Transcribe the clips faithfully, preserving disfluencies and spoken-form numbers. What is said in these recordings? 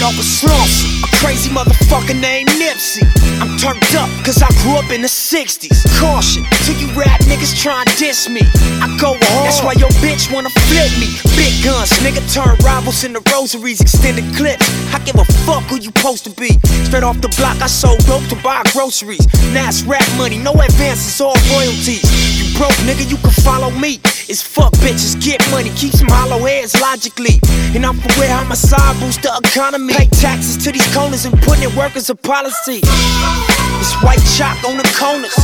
straight off of Slauson, a crazy motherfucker named Nipsey. I'm turned up cause I grew up in the sixties. Caution to you rap niggas trying to diss me. I go hard, that's why your bitch wanna flip me. Big guns, nigga turn rivals into rosaries, extended clips. I give a fuck who you supposed to be. Straight off the block, I sold dope to buy groceries. Now it's rap money, no advances, all royalties. You broke, nigga, you can follow me. It's fuck bitches, get money, keep some hollow heads logically. And I'm for where homicide boost the economy. Pay taxes to these corners and putting in work as a policy. It's white chalk on the corners,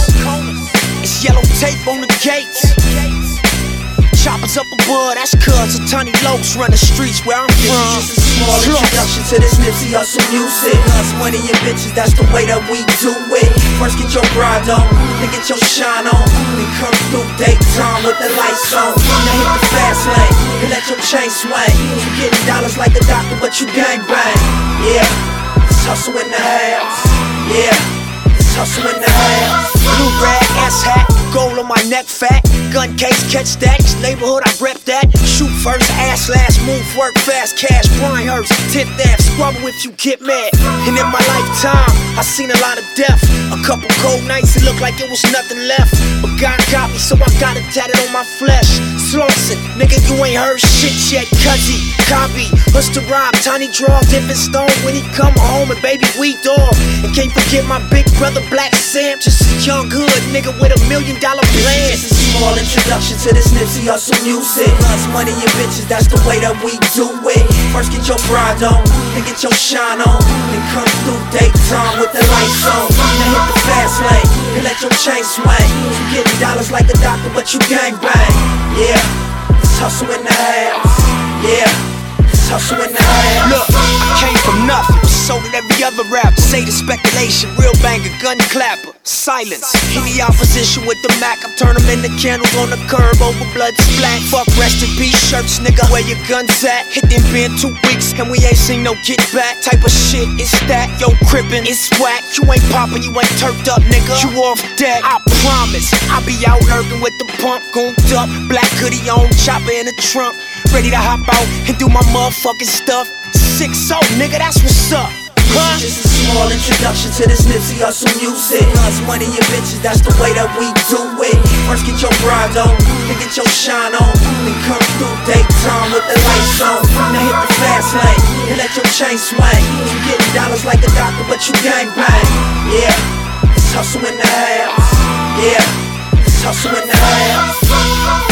it's yellow tape on the gates. Choppers up above, that's cuz a tiny lokes run the streets where I'm from. This is just a small introduction to this Nipsey Hussle music. Us money and bitches, that's the way that we do it. First get your bride on, then get your shine on, then come through daytime with the lights on. Now hit the fast lane, and let your chain swing. You getting dollars like a doctor, but you gang bang. Yeah, it's hustle in the house. Yeah, it's hustle in the house. Blue rag, ass hat, gold on my neck fat. Gun case, catch that, neighborhood I rep that. Shoot first, ass last, move, work fast, cash, Brynhurst, tenth Ave, squabble if you get mad. And in my lifetime, I seen a lot of death. A couple cold nights, it looked like it was nothing left. But God got me, so I got it tatted on my flesh. Slauson, nigga, you ain't heard shit yet, cuzzy, copy. Huster Rob, Tiny Draw, Different Stone when he come home, and baby we dog. And can't forget my big brother Black Sam, just a young hood nigga with a million dollar plan. This is a small introduction to this Nipsey Hussle music. Us money and bitches, that's the way that we do it. First get your bride on, then get your shine on, then come through daytime with the lights on. Now hit the fast lane, and let your chain swing. You getting dollars like a doctor, but you gang bang. Yeah, it's hustle in the house. Yeah, it's hustle in the house. Look, I came from nothing, so did every other rapper. Say the speculation, real banger, gun clapper. Silence, any opposition with the Mac, I turn them into candles on the curb over blood splat. Fuck rest in peace shirts, nigga, where your guns at? Hit them been two weeks, and we ain't seen no get back. Type of shit, it's that, yo crippin', it's whack. You ain't poppin', you ain't turfed up, nigga, you off deck. I promise, I be out lurking with the pump, gooned up, black hoodie on, chopper in the trunk, ready to hop out and do my motherfucking stuff. six oh, nigga, that's what's up. Huh? This is a small introduction to this Nipsey Hussle music. Us money and bitches, that's the way that we do it. First get your bride on, then get your shine on, then come through daytime with the lights on. Now hit the fast lane, and let your chain swing. You getting dollars like a doctor, but you gang bang. Yeah, it's hustle in the house. Yeah, it's hustle in the house.